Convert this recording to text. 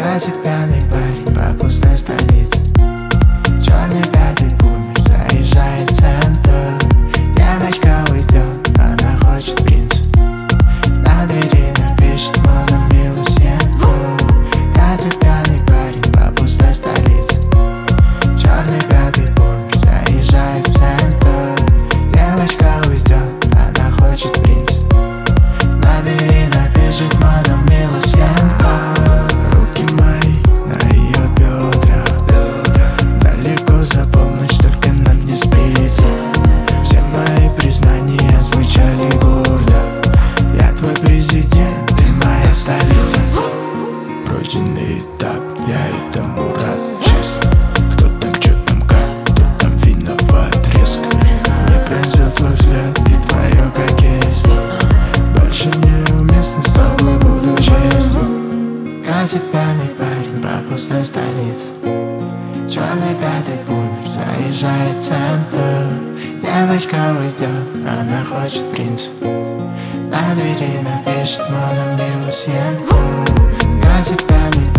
Катит пьяный парень по пустой столице. Черный пятый бумер заезжает в центр. Девочка уйдет, она хочет принца. На двери напишет мадам Милусенко. Катит пьяный парень по пустой столице. Черный пятый бумер заезжает в центр. Девочка уйдет, она хочет принца. На двери напишет мадам Милусенко. Руки мои на ее бедрах. Далеко за полночь, только нам не спится. Все мои признания звучали гордо. Я твой президент, ты моя столица. Пройденный этап, я этому рад, честно. Кто там, чё там, как, кто там виноват резко. Мне пронзил твой взгляд и твое кокетство. Больше неуместно, с тобой буду честен. Катит пьяный парень по пустой столице. Черный пятый бумер заезжает в центр. Девочка уйдет, она хочет принца. На двери напишет мадам Милусенко. Катит пьяный